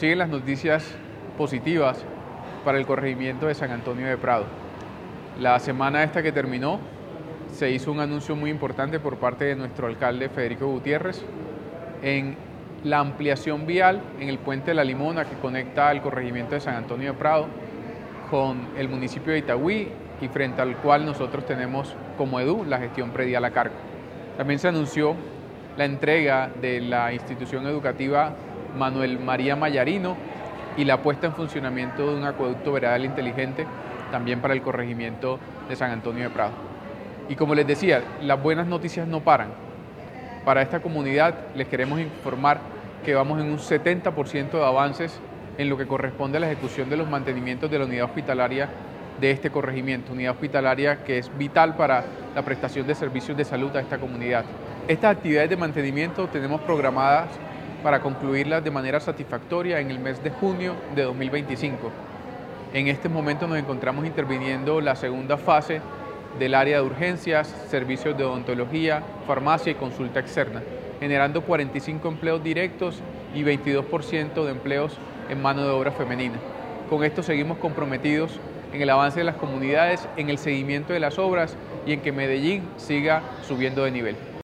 siguen las noticias positivas para el corregimiento de San Antonio de Prado. La semana esta que terminó, se hizo un anuncio muy importante por parte de nuestro alcalde Federico Gutiérrez en la ampliación vial en el puente de La Limona que conecta el corregimiento de San Antonio de Prado con el municipio de Itagüí y frente al cual nosotros tenemos como EDU la gestión predial a cargo. También se anunció la entrega de la institución educativa Manuel María Mayarino y la puesta en funcionamiento de un acueducto veredal inteligente también para el corregimiento de San Antonio de Prado. Y como les decía, las buenas noticias no paran. Para esta comunidad les queremos informar que vamos en un 70% de avances en lo que corresponde a la ejecución de los mantenimientos de la unidad hospitalaria de este corregimiento, unidad hospitalaria que es vital para la prestación de servicios de salud a esta comunidad. Estas actividades de mantenimiento tenemos programadas para concluirlas de manera satisfactoria en el mes de junio de 2025. En este momento nos encontramos interviniendo la segunda fase del área de urgencias, servicios de odontología, farmacia y consulta externa, generando 45 empleos directos y 22% de empleos en mano de obra femenina. Con esto seguimos comprometidos en el avance de las comunidades, en el seguimiento de las obras y en que Medellín siga subiendo de nivel.